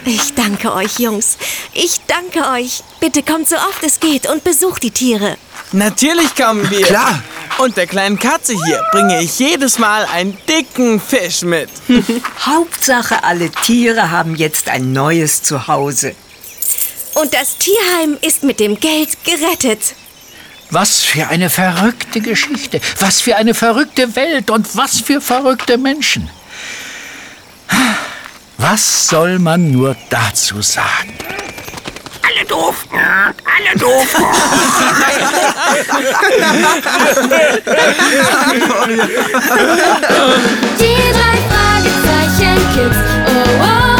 Ich danke euch, Jungs. Ich danke euch. Bitte kommt so oft es geht und besucht die Tiere. Natürlich kommen wir. Klar. Und der kleinen Katze hier bringe ich jedes Mal einen dicken Fisch mit. Hauptsache, alle Tiere haben jetzt ein neues Zuhause. Und das Tierheim ist mit dem Geld gerettet. Was für eine verrückte Geschichte, was für eine verrückte Welt und was für verrückte Menschen. Was soll man nur dazu sagen? Alle doof, alle doof. Die 3 Fragezeichen Kids. Oh, oh.